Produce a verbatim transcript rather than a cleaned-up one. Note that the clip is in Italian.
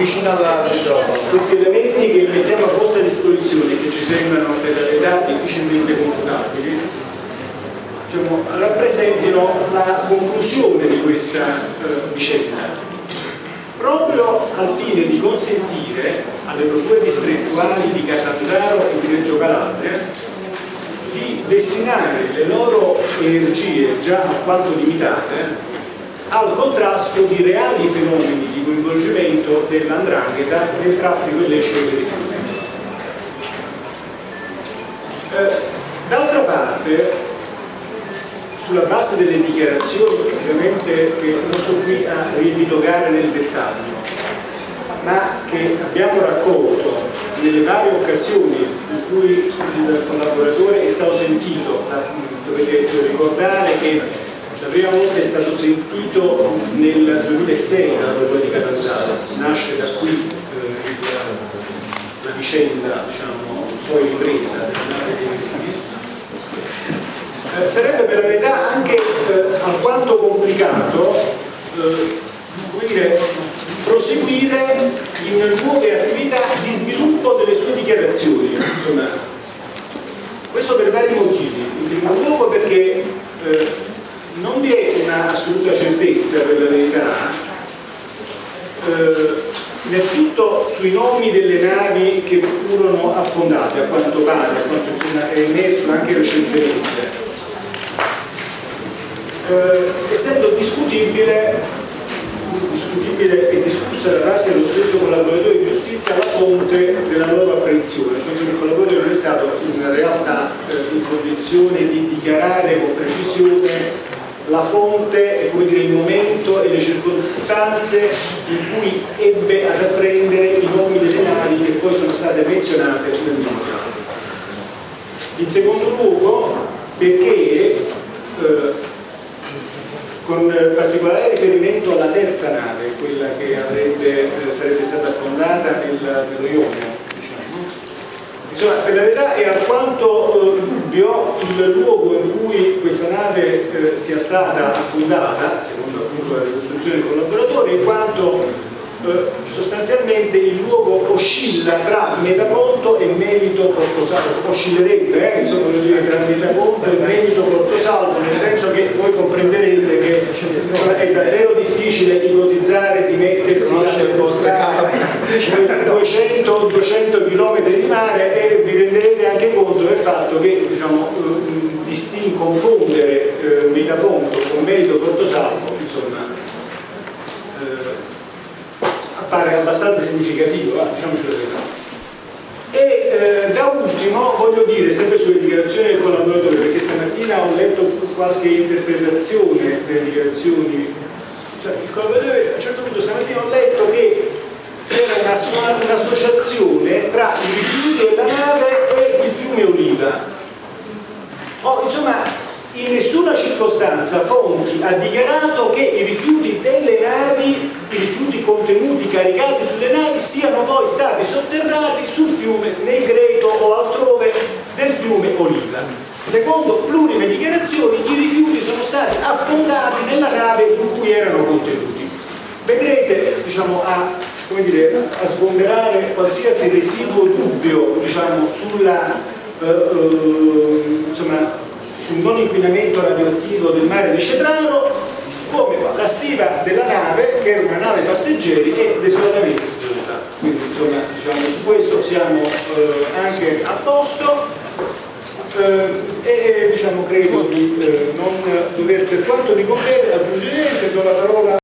vicino alla questi elementi che mettiamo a vostra disposizione, che ci sembrano per la verità difficilmente confutabili, diciamo, rappresentino la conclusione di questa eh, vicenda, proprio al fine di consentire alle procure distrettuali di Catanzaro e di Reggio Calabria di destinare le loro energie, già alquanto limitate, al contrasto di reali fenomeni di coinvolgimento dell'andrangheta nel traffico illecito dei rifiuti. Eh, d'altra parte, sulla base delle dichiarazioni, ovviamente che non sto qui a riepilogare nel dettaglio, ma che abbiamo raccolto nelle varie occasioni in cui il collaboratore è stato sentito, dovete ricordare che la prima volta è stato sentito nel duemilasei dalla procura di Catanzaro, nasce da qui eh, la vicenda, diciamo, poi ripresa della nave dei rifiuti. Eh, sarebbe per la verità anche eh, alquanto complicato eh, come dire, proseguire in nuove attività di sviluppo delle sue dichiarazioni. Insomma, questo per vari motivi. In primo luogo perché eh, non vi è una assoluta certezza, per la verità, eh, innanzitutto sui nomi delle navi che furono affondate, a quanto pare, a quanto insomma, è emerso anche recentemente. Eh, essendo discutibile, discutibile e discussa da parte dello stesso collaboratore di giustizia la fonte della loro apprensione, cioè il collaboratore non è stato in realtà eh, in condizione di dichiarare con precisione la fonte e come dire il momento e le circostanze in cui ebbe ad apprendere i nomi delle navi che poi sono state menzionate nel memoriale. In secondo luogo perché eh, con particolare riferimento alla terza nave, quella che avrebbe, eh, sarebbe stata affondata nel, nello Ionio, diciamo. Insomma, per la verità è alquanto eh, dubbio il luogo in cui questa nave eh, sia stata affondata, secondo appunto la ricostruzione del collaboratore, in quanto eh, sostanzialmente il luogo oscilla tra Metaponto e Melito Portosalvo, oscillerebbe, eh, insomma, dire, tra Metaponto e Melito Portosalvo, nel senso che voi comprenderete che è davvero difficile ipotizzare di mettersi a costare duecento duecento chilometri di mare e vi renderete anche conto del fatto che, diciamo, distin- confondere eh, Metaponto con Melito Portosalvo, insomma, eh, appare abbastanza significativo, eh, diciamoci la verità. E eh, da ultimo voglio dire, sempre sulle dichiarazioni del collaboratore, perché stamattina ho letto qualche interpretazione delle dichiarazioni, cioè il collaboratore a un certo punto stamattina ho letto che era un'associazione tra i rifiuti della nave e il fiume Oliva. Oh, insomma, in nessuna circostanza Fonti ha dichiarato che i rifiuti delle navi, i rifiuti contenuti caricati sulle navi, siano poi stati sotterrati sul fiume Negreto o altrove del fiume Oliva. Secondo plurime dichiarazioni, i rifiuti sono stati affondati nella nave in cui erano contenuti. Vedrete, diciamo, a, come dire, a sgomberare qualsiasi residuo dubbio, diciamo, sulla eh, eh, insomma, sul non inquinamento radioattivo del mare di Cetraro, come la stiva della nave, che era una nave passeggeri, è desolatamente distrutta. Quindi, insomma, diciamo, su questo siamo eh, anche a posto. Eh, e diciamo credo di eh, non dover, per quanto mi compete, aggiungere niente. Do la parola